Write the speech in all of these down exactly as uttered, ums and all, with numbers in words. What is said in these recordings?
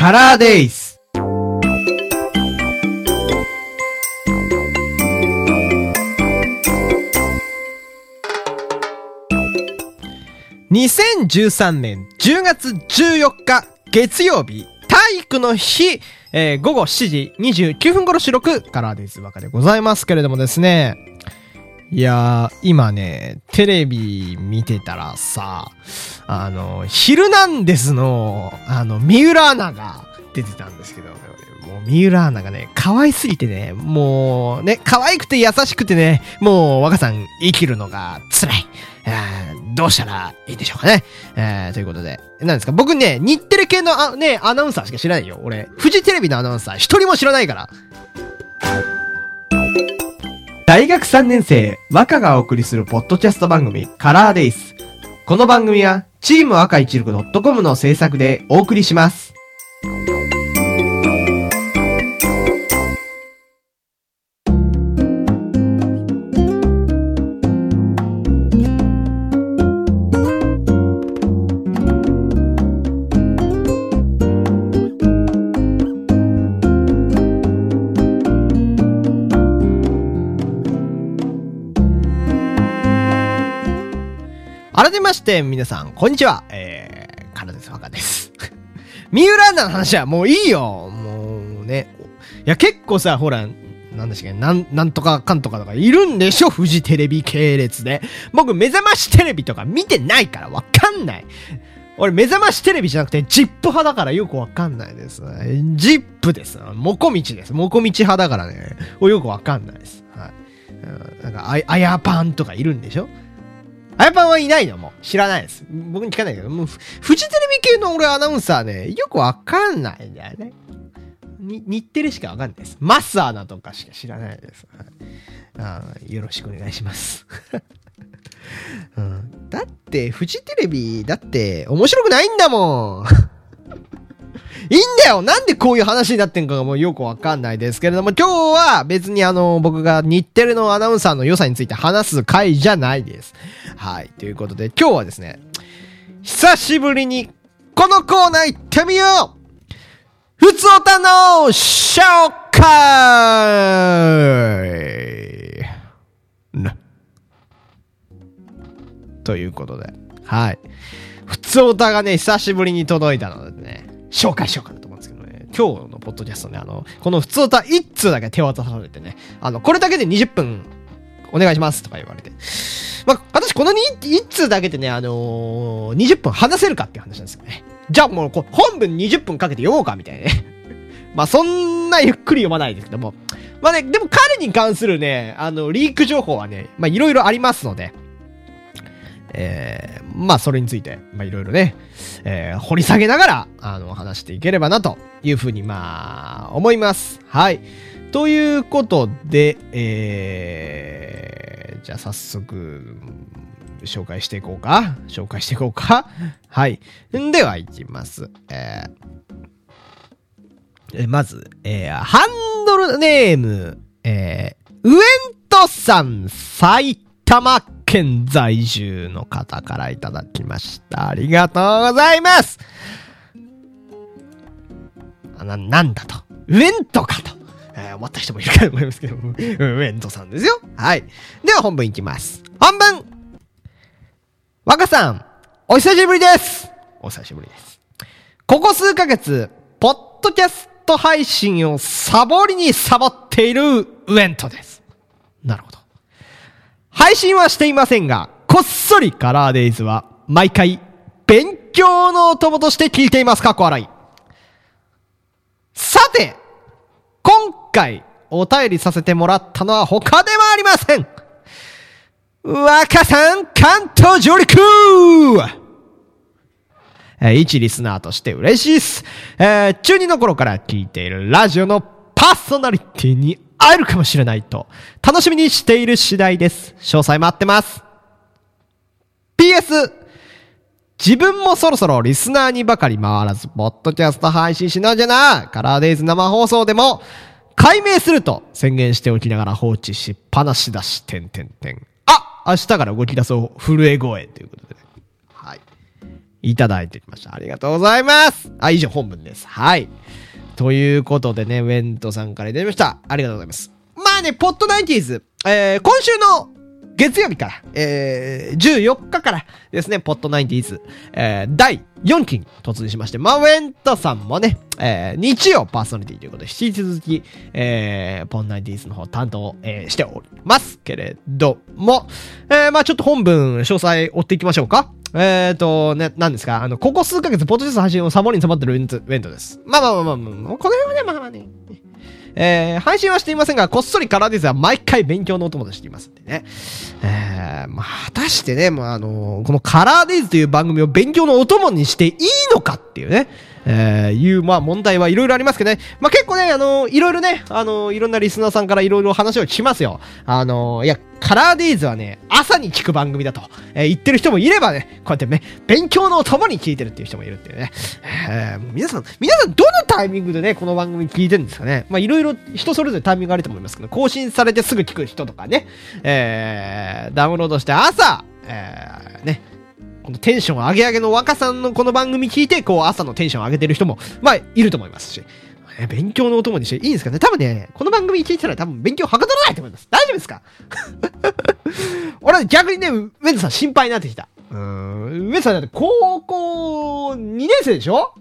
カラーデイズ。にせんじゅうさんねんじゅうがつじゅうよっか月曜日、体育の日、えー、ごごしちじにじゅうきゅうふん頃収録、カラーデイズバカでございますけれどもですね。いやー、今ね、テレビ見てたらさ、あの、ヒルナンデスの、あの、三浦アナが出てたんですけど、もう三浦アナがね、可愛すぎてね、もうね、可愛くて優しくてね、もう若さん生きるのが辛い。えー、どうしたらいいでしょうかね。えー、ということで。何ですか、僕ね、日テレ系のあ、ね、アナウンサーしか知らないよ。俺、フジテレビのアナウンサー一人も知らないから。大学さんねん生、若がお送りするポッドキャスト番組、カラーデイズ。この番組は、チーム赤いちるく .com の制作でお送りします。改めまして、皆さん、こんにちは。えー、カラーデイズ若です。三浦アナの話はもういいよ。もうね。いや、結構さ、ほら、なんでしたっけ、なん、なんとかかんとかとかいるんでしょ、フジテレビ系列で。僕、目覚ましテレビとか見てないからわかんない。俺、目覚ましテレビじゃなくて、ジップ派だからよくわかんないです。ジップです。モコミチです。モコミチ派だからね。よくわかんないです。はい。なんか、あ、あやパンとかいるんでしょ。あやぱんはいないのもう知らないです。僕に聞かないけど、もうフジテレビ系の俺アナウンサーね、よくわかんないんだよね。に、日テレしかわかんないです。マスアナとかしか知らないです。あ、よろしくお願いします、うん。だって、フジテレビ、だって、面白くないんだもん。いいんだよ。なんでこういう話になってんかがもうよくわかんないですけれども、今日は別にあの、僕が日テレのアナウンサーの良さについて話す回じゃないです。はい。ということで、今日はですね、久しぶりにこのコーナー行ってみよう。ふつおたの紹介な。ということで、はい。ふつおたがね、久しぶりに届いたのでね、紹介しようかなと思うんですけどね。今日のポッドキャストね、あの、このふつおた一通だけ手渡されてね、あの、これだけでにじゅっぷんお願いしますとか言われて。まあ、私この一通だけでね、あのー、にじゅっぷん話せるかっていう話なんですよね。じゃあもうこ本文にじゅっぷんかけて読もうかみたいなね。まあ、そんなゆっくり読まないですけども。まあね、でも彼に関するね、あの、リーク情報はね、まあいろいろありますので、えー、まあそれについて、まあいろいろね、えー、掘り下げながら、あの、話していければなというふうに、まあ、思います。はい。ということで、えー、じゃあ早速、紹介していこうか。紹介していこうか。はい。では、いきます。えー、まず、えー、ハンドルネーム、えー、ウエントさん、埼玉県在住の方からいただきました。ありがとうございます。な、なんだと。ウエントかと。えー、思った人もいるかと思いますけど、ウエントさんですよ。はい。では本文いきます。本文若さん、お久しぶりです。お久しぶりです。ここ数ヶ月、ポッドキャスト配信をサボりにサボっているウエントです。なるほど。配信はしていませんが、こっそりカラーデイズは毎回勉強のお供として聞いています。かっこ笑い。さて、今回お便りさせてもらったのは他ではありません。若さん、関東上陸えー、一リスナーとして嬉しいっす。えー、中二の頃から聞いているラジオのパーソナリティに会えるかもしれないと楽しみにしている次第です。詳細待ってます。ピーエス 自分もそろそろリスナーにばかり回らずポッドキャスト配信しなきゃな。カラーデイズ生放送でも改名すると宣言しておきながら放置しっぱなしだし、てんてんてん。あ、明日から動き出そう震え声ということで、はい、 いただいてきました。ありがとうございます。あ、以上本文です。はい。ということでね、ウェントさんからいただきました。ありがとうございます。まあね、ポッドナインティーズ、えー、今週の月曜日から、えー、じゅうよっかからですね、ポッドナインティーズ、えー、だいよんきに突入しまして、まあ、ウェントさんもね、えー、日曜パーソナリティということで、引き続き、えー、ポッドナインティーズの方担当、えー、しておりますけれども、えー、まあちょっと本文、詳細追っていきましょうか。えーと、ね、なんですか、あの、ここ数ヶ月、ポッドキャスト配信をサボりにサボってるウェント、ウェントです。まあまあまあまあまあ、この辺はね、まあまあね。えー、配信はしていませんが、こっそりカラーディズは毎回勉強のお供としていますんでね。えー、まあ、果たしてね、まあ、あのー、このカラーディズという番組を勉強のお供にしていいのかっていうね、えー、いう、まあ、問題はいろいろありますけどね。まあ、結構ね、あのー、いろいろね、あのー、いろんなリスナーさんからいろいろ話を聞きますよ。あのー、いや、カラーディーズはね、朝に聞く番組だと、えー、言ってる人もいればね、こうやってね、勉強のお供に聞いてるっていう人もいるっていうね。えー、皆さん、皆さんどのタイミングでね、この番組聞いてるんですかね。まあ、いろいろ人それぞれタイミングがあると思いますけど、更新されてすぐ聞く人とかね、えー、ダウンロードして朝、えー、ね、このテンション上げ上げの若さんのこの番組聞いて、こう朝のテンション上げてる人も、まあ、いると思いますし。勉強のお供にしていいんですかね。多分ね、この番組聞いてたら多分勉強はかどらないと思います。大丈夫ですか俺逆にね、ウェンズさん心配になってきた。うーん。ウェンズさんだって高校にねん生でしょ？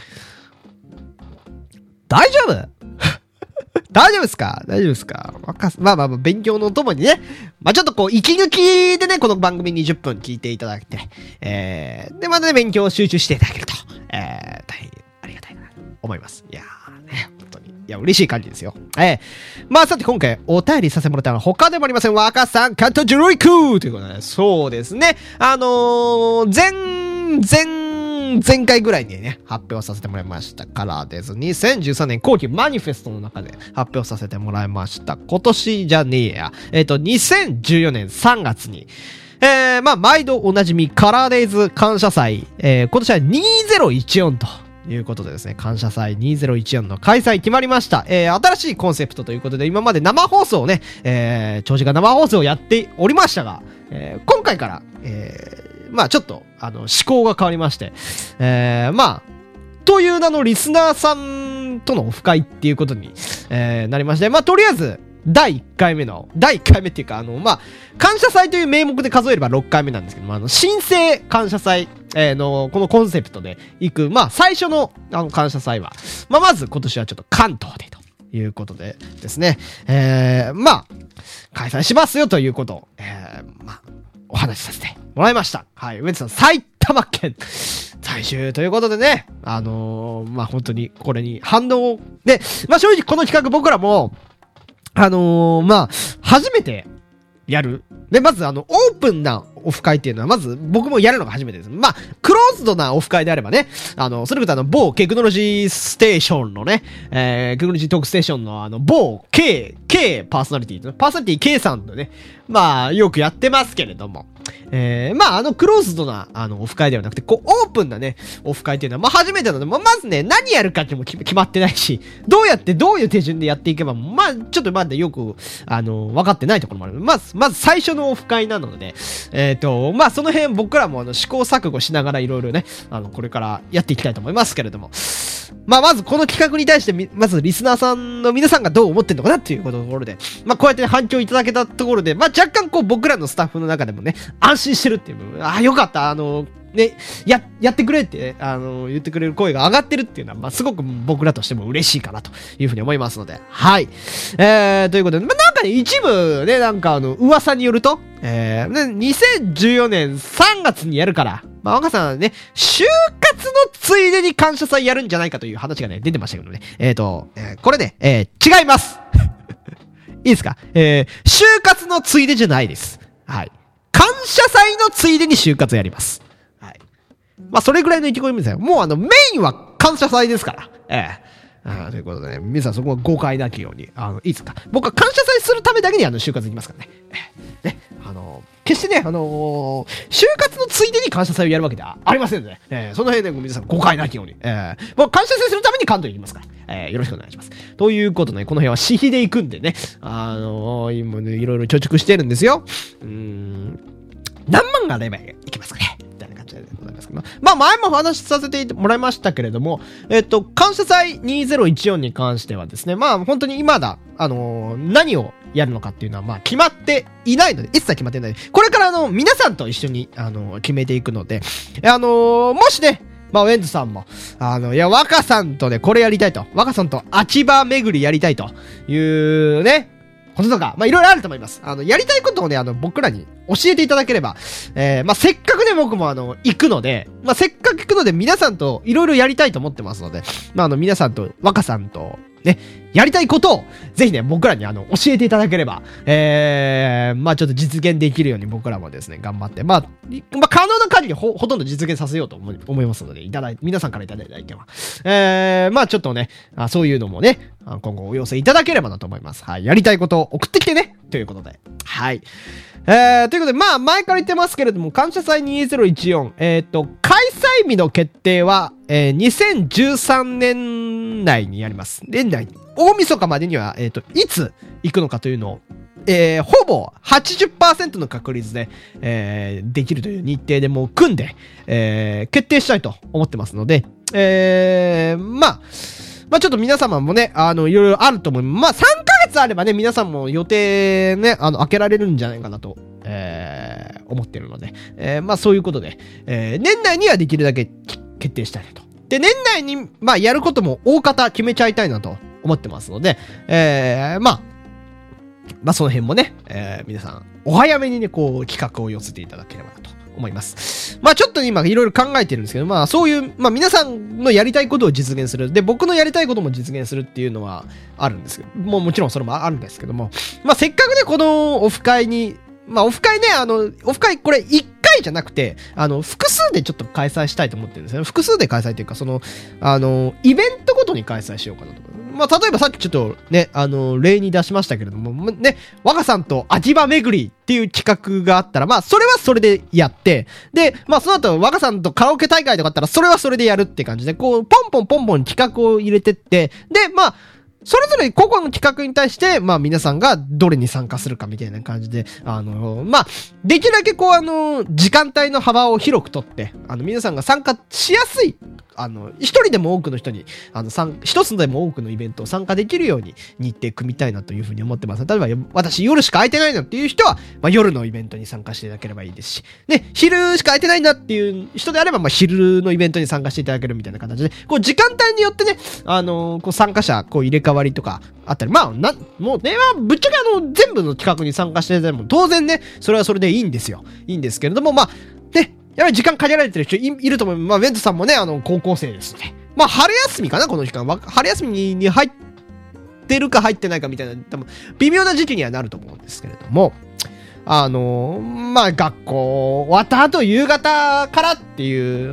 大丈夫大丈夫ですか大丈夫ですかまあまあまあ、勉強のお供にね。まあちょっとこう、息抜きでね、この番組にじゅっぷん聞いていただいて、えー、で、またね、勉強を集中していただけると、えー、大変ありがたいなと思います。いやーね、本当に。いや、嬉しい感じですよ。えー、まあさて今回お便りさせてもらったのは他でもありません。若さん、カットジュロイクーということで、そうですね。あのー、前、前、前回ぐらいにね、発表させてもらいましたからです。にせんじゅうさんねん後期マニフェストの中で発表させてもらいました。今年じゃねえや。えっと、にせんじゅうよねんさんがつに、えー、まあ、毎度おなじみカラーデイズ感謝祭、えー、今年はにせんじゅうよんということでですね、感謝祭にせんじゅうよんの開催決まりました。えー、新しいコンセプトということで、今まで生放送をね、えー、長時間生放送をやっておりましたが、えー、今回から、えー、まあちょっと、あの、思考が変わりまして、えー、まあ、という名のリスナーさんとのオフ会っていうことに、えー、なりまして、まあとりあえず、だいいっかいめの、だいいっかいめっていうか、あの、まあ、感謝祭という名目で数えればろっかいめなんですけども、あの、新生感謝祭、えー、の、このコンセプトで行く、まあ、最初の、あの、感謝祭は、まあ、まず今年はちょっと関東でということでですね、えー、まあ、開催しますよということを、えー、まあ、お話しさせてもらいました。はい、ウエンツさん、埼玉県在住ということでね、あのー、まあ、本当にこれに反応で、まあ、正直この企画僕らも、あのー、まあ、初めてやる。で、まずあの、オープンなオフ会っていうのは、まず僕もやるのが初めてです。まあ、クローズドなオフ会であればね、あの、それこそあの、某テクノロジーステーションのね、えー、テクノロジートークステーションのあの、某 K、K パーソナリティ、パーソナリティ K さんとね、まあ、よくやってますけれども、えー、まあ、あの、クローズドな、あの、オフ会ではなくて、こう、オープンなね、オフ会っていうのは、まあ、初めてなので、まあ、まずね、何やるかっても決まってないし、どうやって、どういう手順でやっていけば、まあ、ちょっとまだよく、あの、分かってないところもある。まず、まず最初のオフ会なので、えっと、まあ、その辺僕らも、あの、試行錯誤しながらいろいろね、あの、これからやっていきたいと思いますけれども、まあ、まずこの企画に対して、まずリスナーさんの皆さんがどう思ってんのかなっていうところで、まあ、こうやって反響いただけたところで、まあ、若干こう僕らのスタッフの中でもね、安心してるっていう部分、ああ、よかった、あの、ね、や、やってくれって、ね、あの、言ってくれる声が上がってるっていうのは、まあ、すごく僕らとしても嬉しいかなというふうに思いますので、はい。えー、ということで、まあ、なんかね、一部ね、なんかあの、噂によると、えー、にせんじゅうよねんさんがつにやるから、まあ、若さんはね、就活のついでに感謝祭やるんじゃないかという話がね、出てましたけどね。えーと、えー、これね、えー、違いますいいですかえー、就活のついでじゃないです。はい。感謝祭のついでに就活やります。はい。まあ、それぐらいの意気込みですよ。もうあの、メインは感謝祭ですから。ええー。あということでね、皆さんそこは誤解なきように、あの、いいですか僕は感謝祭するためだけにあの、就活行きますからね。えー、ね。あのー、決してね、あのー、就活のついでに感謝祭をやるわけではありませんので、えー、その辺で皆さん誤解なきように、えー、僕感謝祭するために関東に行きますから。えー、よろしくお願いします。ということで、ね、この辺は私費で行くんでね、あのー、今ね、いろいろ貯蓄してるんですよ。うーん、何万があれば行きますかねみたいな感じちらでございますけど、まあ前もお話しさせてもらいましたけれども、えっと、感謝祭にせんじゅうよんに関してはですね、まあ本当に今だ、あのー、何をやるのかっていうのは、まあ決まっていないので、一切決まってない。これからあの、皆さんと一緒に、あのー、決めていくので、あのー、もしね、まあ、ウェンズさんも、あの、いや、若さんとね、これやりたいと。若さんと秋葉巡りやりたいというね、こととか、まあ、いろいろあると思います。あの、やりたいことをね、あの、僕らに教えていただければ、えー、まあ、せっかくね、僕もあの、行くので、まあ、せっかく行くので、皆さんといろいろやりたいと思ってますので、まあ、あの、皆さんと、若さんと、ね、やりたいことを、ぜひね、僕らにあの、教えていただければ、えー、まあちょっと実現できるように僕らもですね、頑張って、まあ、まあ可能な限りほ、ほとんど実現させようと思い、思いますので、いただい、皆さんからいただいた意見は。えー、まあちょっとね、あそういうのもね、今後お寄せいただければなと思います。はい、やりたいことを送ってきてね、ということで。はい。えー、ということで、まあ、前から言ってますけれども、感謝祭にせんじゅうよん、えっと、開催日の決定は、えー、にせんじゅうさんねん内にやります。年内に。大晦日までには、えっと、いつ行くのかというのを、えー、ほぼ はちじゅっパーセント の確率で、えー、できるという日程でもう組んで、えー、決定したいと思ってますので、えー、まあ、まあちょっと皆様もね、あの、いろいろあると思います。まあさんかげつあればね、皆さんも予定ね、あの、開けられるんじゃないかなと、えー、思ってるので、えー、まあそういうことで、えー、年内にはできるだけ決定したいなと。で、年内に、まあやることも大方決めちゃいたいなと思ってますので、えー、まあ、まあその辺もね、えー、皆さん、お早めにね、こう、企画を寄せていただければなと思います。まあちょっと今いろいろ考えてるんですけど、まあそういう、まあ皆さんのやりたいことを実現する。で、僕のやりたいことも実現するっていうのはあるんですけど、もうもちろんそれもあるんですけども、まあせっかくね、このオフ会に、まあオフ会ね、あの、オフ会これいっかいじゃなくて、あの、複数でちょっと開催したいと思ってるんですよね。複数で開催というか、その、あの、イベントごとに開催しようかなと。まあ、例えばさっきちょっとね、あの、例に出しましたけれども、ね、若さんと秋葉巡りっていう企画があったら、まあ、それはそれでやって、で、まあ、その後、若さんとカラオケ大会とかあったら、それはそれでやるって感じで、こう、ポンポンポンポン企画を入れてって、で、まあ、それぞれ個々の企画に対して、まあ皆さんがどれに参加するかみたいな感じで、あの、まあ、できるだけこうあの、時間帯の幅を広くとって、あの皆さんが参加しやすい、あの、一人でも多くの人に、あの、一つでも多くのイベントを参加できるように日程組みたいなというふうに思ってます。例えば、私夜しか空いてないなっていう人は、まあ夜のイベントに参加していただければいいですし、ね、昼しか空いてないなっていう人であれば、まあ昼のイベントに参加していただけるみたいな形で、こう時間帯によってね、あの、こう参加者、こう入れ替わりとかあったり、まあ、な、もうね、まあ、ぶっちゃけあの、全部の企画に参加していただいても、当然ね、それはそれでいいんですよ。いいんですけれども、まあ、ね、やっぱり時間限られてる人 い, いると思う。まあ、ウェンズさんもね、あの、高校生ですので。まあ、春休みかな、この期間。春休みに入ってるか入ってないかみたいな、多分、微妙な時期にはなると思うんですけれども、あの、まあ、学校終わった後、夕方からっていう、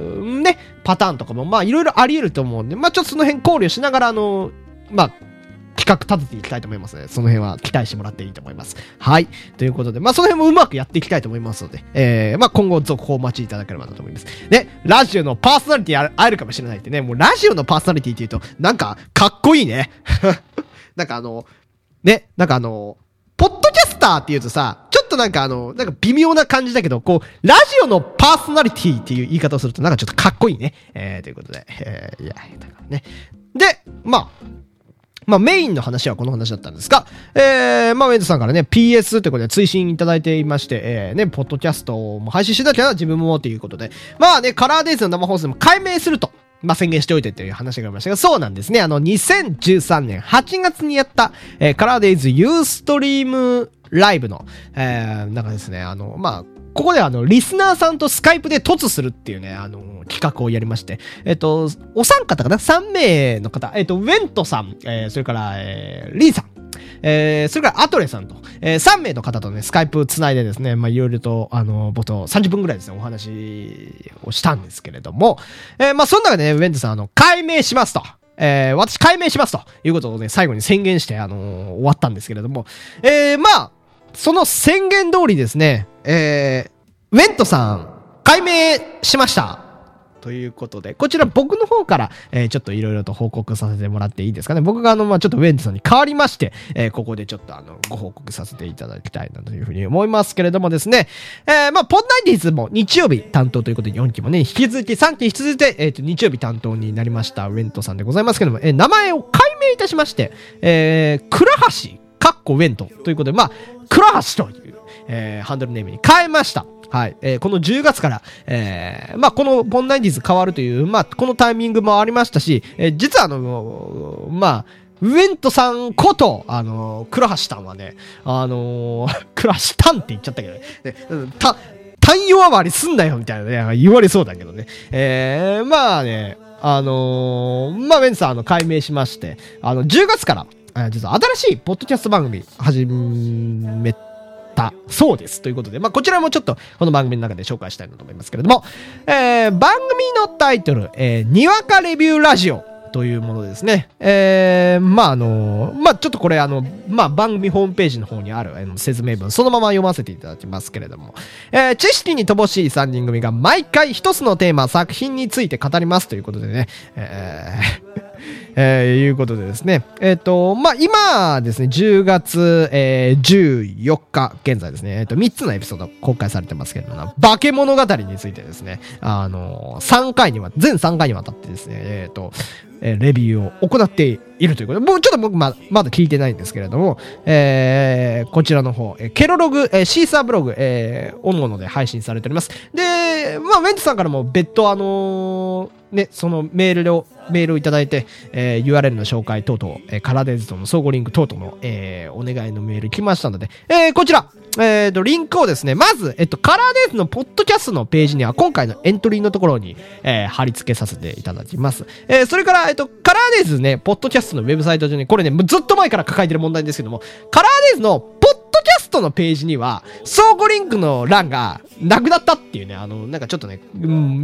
ね、パターンとかも、まあ、いろいろあり得ると思うんで、まあ、ちょっとその辺考慮しながら、あの、まあ、企画立てていきたいと思いますので、その辺は期待してもらっていいと思います。はい。ということで、まあその辺もうまくやっていきたいと思いますので、えー、まあ今後続報をお待ちいただければなと思います。ね、ラジオのパーソナリティあえるかもしれないってね、もうラジオのパーソナリティって言うと、なんかかっこいいね。なんかあの、ね、なんかあの、ポッドキャスターって言うとさ、ちょっとなんかあの、なんか微妙な感じだけど、こう、ラジオのパーソナリティっていう言い方をするとなんかちょっとかっこいいね。えー、ということで、えー、いや、だからね。で、まあ、まあメインの話はこの話だったんですが、えー、まあウェンズさんからね、ピーエス ということで追伸いただいていまして、えー、ね、ポッドキャストも配信しなきゃな、自分もということで、まあね、カラーデイズの生放送でも改名すると、まあ宣言しておいてっていう話がありましたが、そうなんですね。あの、にせんじゅうさんねんはちがつにやった、えー、カラーデイズユーストリームライブの、えー、なんかですね、あの、まあ、ここであの、リスナーさんとスカイプで突するっていうね、あの、企画をやりまして、えっと、お三方かな ?さん 名の方、えっと、ウェントさん、えー、それから、えー、リンさん、えー、それからアトレさんと、えー、さん名の方とね、スカイプつないでですね、まあ、いろいろと、あの、冒頭さんじゅっぷんぐらいですね、お話をしたんですけれども、えー、まあ、その中でね、ウェントさん、あの、改名しますと。えー、私改名しますということをね、最後に宣言して、あのー、終わったんですけれども、えー、まあ、その宣言通りですね、えー、ウェントさん、改名しました。 ということで、こちら僕の方から、えー、ちょっといろいろと報告させてもらっていいですかね。僕があの、まあちょっとウェンツさんに代わりまして、えー、ここでちょっとあの、ご報告させていただきたいなというふうに思いますけれどもですね、えー、まあポンナイティーズも日曜日担当ということでよんきもね、引き続きさんき引き続いて、えっと、日曜日担当になりましたウェントさんでございますけども、えー、名前を改名いたしまして、えー、倉橋、かっこウェントということで、まあ、倉橋という、えー、ハンドルネームに変えました。はい。えー、このじゅうがつから、えー、まあ、このポンナイティーズ変わるという、まあ、このタイミングもありましたし、えー、実はあの、まあ、ウェントさんこと、あの、倉橋さんはね、あのー、倉橋タンって言っちゃったけどね、ねうん、た、単用余りすんなよみたいなね、言われそうだけどね。えー、まあね、あのー、まあ、ウェントさん、あの、改名しまして、あの、じゅうがつから、えー、実は新しいポッドキャスト番組始めたそうです。ということで、まあ、こちらもちょっとこの番組の中で紹介したいなと思いますけれども、えー、番組のタイトル、えー、にわかレビューラジオというものですね。えー、まあ、あのー、まあ、ちょっとこれあの、まあ、番組ホームページの方にある、あの説明文、そのまま読ませていただきますけれども、えー、知識に乏しいさんにん組が毎回一つのテーマ、作品について語りますということでね、えーえー、いうことでですね。えっ、ー、と、まあ、今ですね、じゅうがつ、えー、じゅうよっか現在ですね、えっ、ー、と、みっつのエピソード公開されてますけれども、化け物語についてですね、あのー、さんかいにわ、全さんかいにわたってですね、えっ、ー、と、えー、レビューを行っているということで、もうちょっと僕ま、まだ聞いてないんですけれども、えー、こちらの方、えー、ケロログ、えー、シーサーブログ、えー、おのおので配信されております。で、まあ、ウェンツさんからも別途あのー、ね、そのメールを、メールをいただいて、えー、ユーアールエル の紹介等々、えー、カラーデイズとの相互リンク等々の、えー、お願いのメール来ましたので、えー、こちら、えーと、リンクをですね、まず、えっと、カラーデイズのポッドキャストのページには、今回のエントリーのところに、えー、貼り付けさせていただきます。えー、それから、えっと、カラーデイズね、ポッドキャストのウェブサイト上に、これね、ずっと前から抱えてる問題ですけども、カラーデイズのポッドキャストのページには、相互リンクの欄がなくなったっていうね、あの、なんかちょっとね、うん、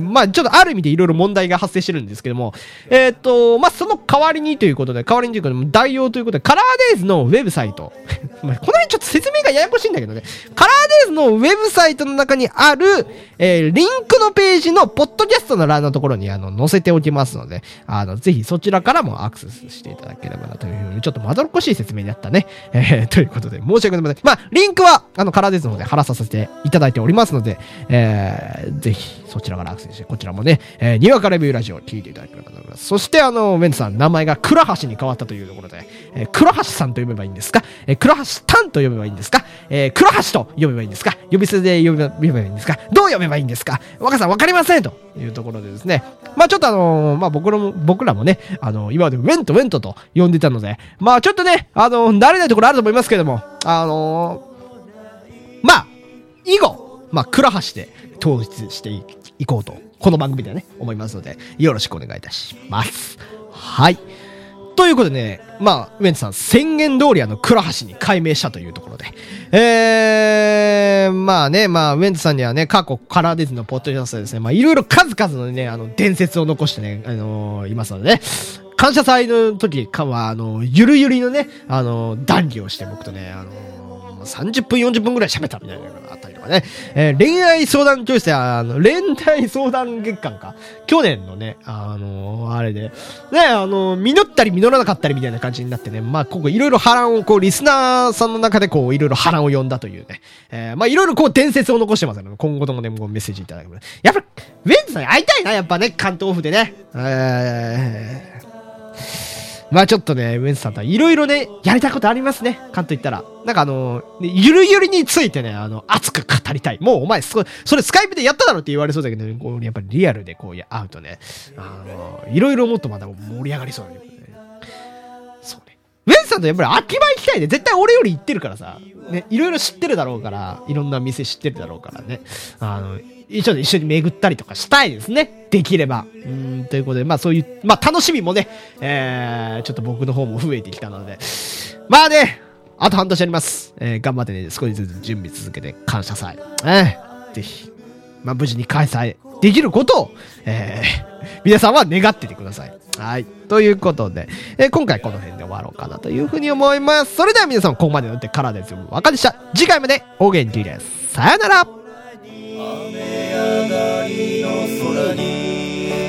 まあちょっとある意味でいろいろ問題が発生してるんですけども、えっと、まあその代わりにということで、代わりにということで、代用ということで、カラーデイズのウェブサイト、この辺ちょっと説明がややこしいんだけどね、カラーデイズのウェブサイトの中にある、えー、リンクのページのポッドキャストの欄のところにあの載せておきますので、あの、ぜひそちらからもアクセスしていただければなというふうに、ちょっとまどろっこしい説明になったね。えー、ということで、申し訳ございません。まあ、リンクは、あの、カラーデイズの方で貼らさせていただいておりますので、えー、ぜひそちらからアクセスして、こちらもね、えー、にわかレビューラジオを聞いていただければと思います。そして、あの、ウェンツさん、名前が倉橋に変わったというところで、えー、倉橋さんと呼べばいいんですか、えー、倉橋タンと呼べばいいんですか、えー、倉橋と呼べばいいんですか、呼び捨てで呼べばいいんですか、どう呼べばいいんですか、若さんわかりませんというところでですね、まあちょっとあのー、まあ僕らも、僕らもね、あのー、今までウェントウェントと呼んでたので、まあちょっとね、あのー、慣れないところあると思いますけれども、あのー、まあ、以後、まあ倉橋で統一してい、いこうと、この番組でね、思いますので、よろしくお願いいたします。はい。ということでね、まあ、ウェンツさん宣言通りあの、倉橋に改名したというところで。えー、まあね、まあ、ウェンツさんにはね、過去カラーデイズのポッドキャストでですね、まあ、いろいろ数々のね、あの、伝説を残してね、あのー、いますのでね、感謝祭の時かは、あの、ゆるゆりのね、あの、談義をして僕とね、あのー、さんじゅっぷんよんじゅっぷんぐらい喋ったみたいなのがあったりとかね、えー、恋愛相談教室や、あの、恋愛相談月間か。去年のね、あのー、あれで、ね、あのー、実ったり実らなかったりみたいな感じになってね、まあ、ここいろいろ波乱を、こう、リスナーさんの中でこう、いろいろ波乱を呼んだというね、えー、まあ、いろいろこう、伝説を残してますので、今後ともね、もうメッセージいただければ。やっぱ、ウェンツさんに会いたいな、やっぱね、関東オフでね。えーまあちょっとね、ウェンツさんとはいろいろね、やりたいことありますね。関東行ったら。なんかあのー、ゆるゆるについてね、あの、熱く語りたい。もうお前、それ、それスカイプでやっただろって言われそうだけど、ね、こうやっぱりリアルでこう会うとね、あのー、いろいろもっとまだ盛り上がりそうだけどね。そうね。ウェンツさんとやっぱり秋葉行きたいね。絶対俺より行ってるからさ。ね、いろいろ知ってるだろうから、いろんな店知ってるだろうからね。あの、一緒に一緒に巡ったりとかしたいですね。できれば。うーん、ということで、まあそういう、まあ楽しみもね、えー、ちょっと僕の方も増えてきたので。まあね、あと半年あります。えー、頑張ってね、少しずつ準備続けて感謝祭。えー、ぜひ、まあ無事に開催できることを、えー、皆さんは願っててください。はい。ということで、えー、今回この辺で終わろうかなというふうに思います。それでは皆さん、ここまでのってからですよ。わかりました。次回までお元気です。さよなら。雨上がりの空に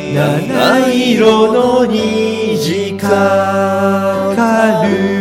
七色の虹かかる